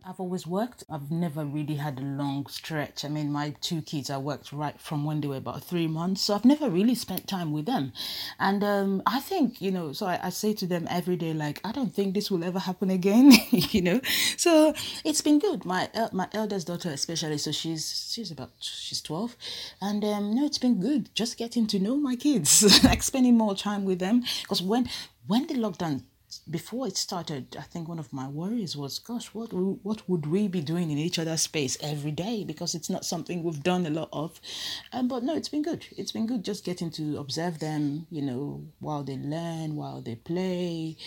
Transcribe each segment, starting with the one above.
I've always worked. I've never really had a long stretch. I mean, my two kids, I worked right from when they were about 3 months. So I've never really spent time with them. And I think, so I say to them every day, like, I don't think this will ever happen again, you know. So it's been good. My eldest daughter, especially, so she's 12. And no, it's been good just getting to know my kids, like spending more time with them. Because when the lockdown before it started, I think one of my worries was, gosh, what would we be doing in each other's space every day? Because it's not something we've done a lot of. But no, it's been good. It's been good just getting to observe them, while they learn, while they play,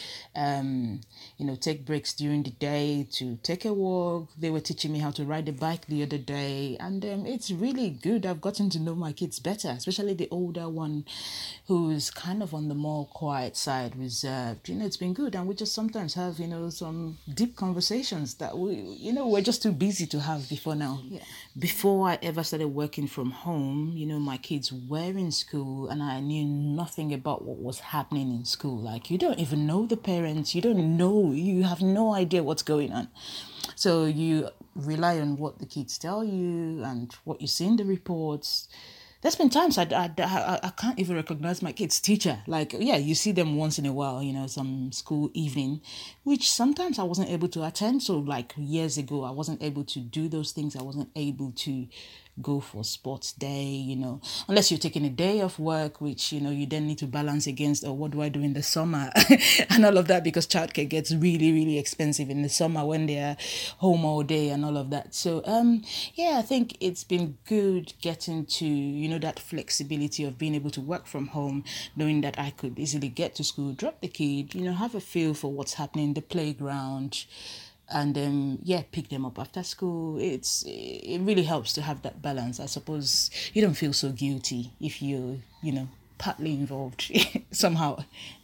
take breaks during the day to take a walk. They were teaching me how to ride a bike the other day. And it's really good. I've gotten to know my kids better, especially the older one who's kind of on the more quiet side, reserved. It's been good. And we just sometimes have, some deep conversations that we're just too busy to have before now. Yeah. Before I ever started working from home, my kids were in school and I knew nothing about what was happening in school. Like, you don't even know the parents, you have no idea what's going on. So you rely on what the kids tell you and what you see in the reports. There's been times I can't even recognize my kid's teacher. Like, yeah, you see them once in a while, some school evening, which sometimes I wasn't able to attend. So, like, years ago, I wasn't able to do those things. I wasn't able to go for sports day, unless you're taking a day off work, which, you then need to balance against, oh, what do I do in the summer? And all of that, because childcare gets really, really expensive in the summer when they're home all day and all of that. So, yeah, I think it's been good getting to, that flexibility of being able to work from home, knowing that I could easily get to school, drop the kid, have a feel for what's happening in the playground, and then pick them up after school. It really helps to have that balance. I suppose you don't feel so guilty if you partly involved somehow.